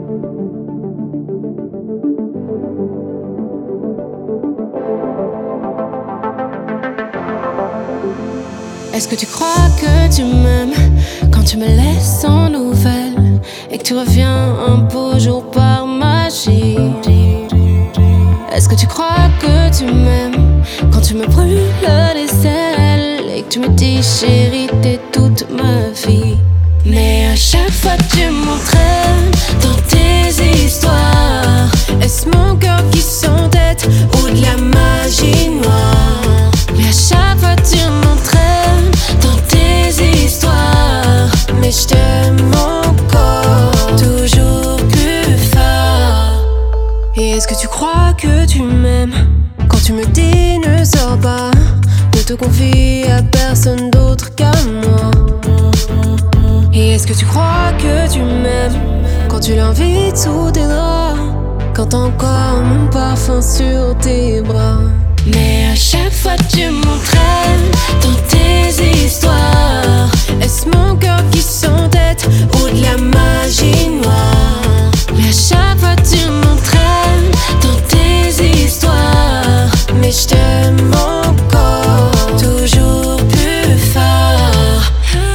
Est-ce que tu crois que tu m'aimes quand tu me laisses sans nouvelles et que tu reviens un beau jour par magie? Est-ce que tu crois que tu m'aimes quand tu me brûles les ailes et que tu me dis chérie t'es toute ma vie? Mais à chaque fois tu m'entraînes dans tes histoires. Est-ce mon cœur qui s'entête ou de la magie noire? Mais à chaque fois tu m'entraînes dans tes histoires. Mais je t'aime encore, toujours plus fort. Et est-ce que tu crois que tu m'aimes quand tu me dis ne sors pas, ne te confie à personne d'autre qu'à moi? Et est-ce que tu crois que tu m'aimes quand tu l'invites sous tes draps, quand t'as encore mon parfum sur tes bras? Mais à chaque fois tu m'entraînes dans tes histoires. Est-ce mon cœur qui s'entête ou de la magie noire? Mais à chaque fois tu m'entraînes dans tes histoires. Mais je t'aime encore, toujours plus fort.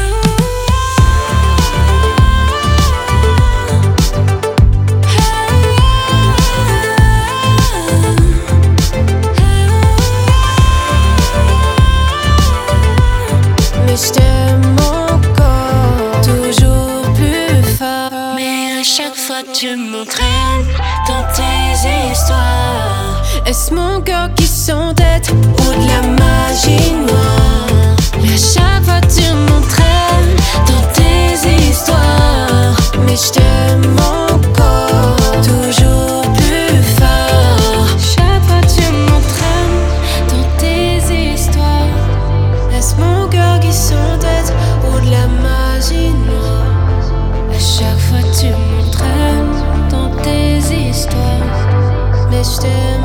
Mais je t'aime encore, toujours plus fort. Mais à chaque fois tu m'entraînes dans tes histoires. Est-ce mon cœur qui s'entête ou de la magie noire? Mais à chaque fois tu m'entraînes dans tes histoires. Mais je t'aime encore, toujours plus fort. Chaque fois tu m'entraînes dans tes histoires. Est-ce mon cœur qui s'entête ou de la magie noire? À chaque fois tu m'entraînes dans tes histoires. Mais je t'aime